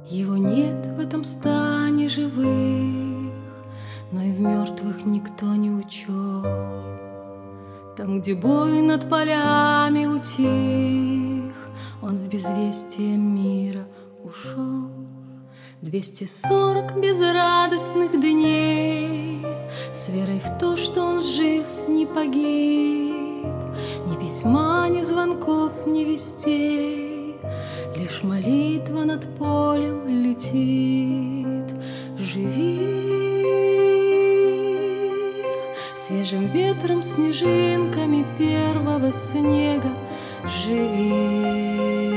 Его нет в этом стане живых, но и в мертвых никто не учел. Там, где бой над полями утих, он в безвестие мира ушел. 240 безрадостных дней с верой в то, что он жив, не погиб. Ни письма, ни звонков, ни вестей, лишь молитва над полем летит. Живи, свежим ветром, снежинками первого снега. Живи,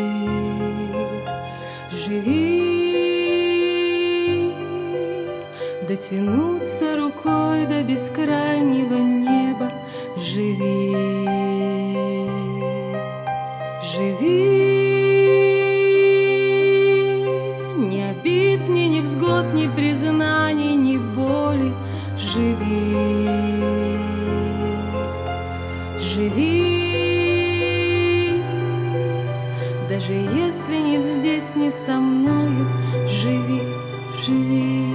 живи, дотянуться рукой до бескрайнего неба. Живи, живи, ни обид, ни невзгод, ни признаний, ни боли. Живи, живи, даже если не здесь, не со мною. Живи, живи.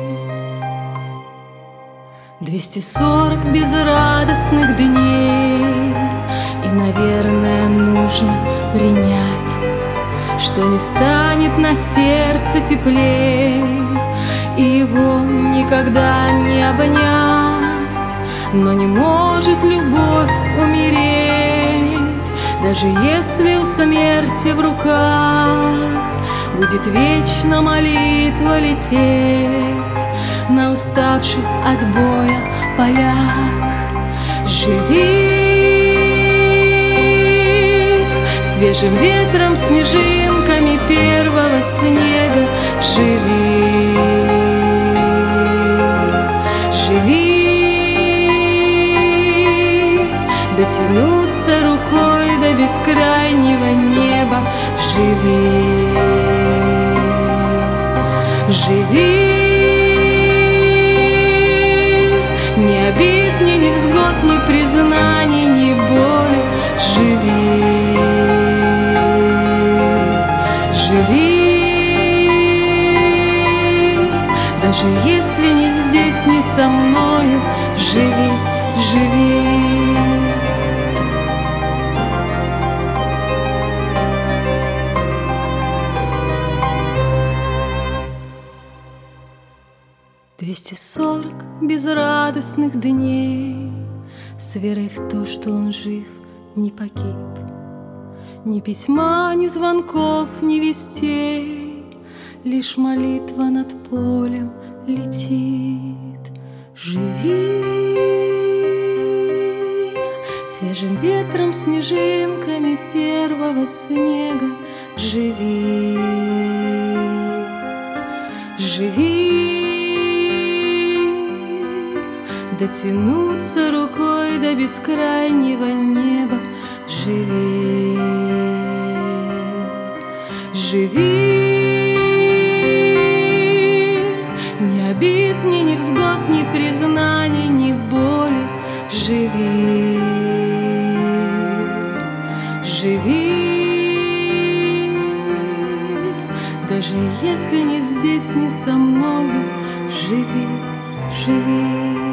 240 безрадостных дней, и, наверное, нужно принять, что не станет на сердце теплей, и его никогда не обнять. Но не может любовь умереть, даже если у смерти в руках будет вечно молитва лететь на уставших от боя полях. Живи, свежим ветром, снежинками первого снега. Живи, живи, дотянуться рукой до бескрайнего неба. Живи, живи, ни обид, ни невзгод, ни признаний, ни боли. Живи, живи, даже если не здесь, не со мною. Живи, живи. «240 безрадостных дней с верой в то, что он жив, не погиб. Ни письма, ни звонков, ни вестей, лишь молитва над полем летит. Живи, свежим ветром, снежинками первого снега. Живи, живи, дотянуться рукой до бескрайнего неба. Живи, живи, ни обид, ни невзгод, ни признаний, ни боли. Живи, живи, даже если не здесь, не со мною. Живи, живи.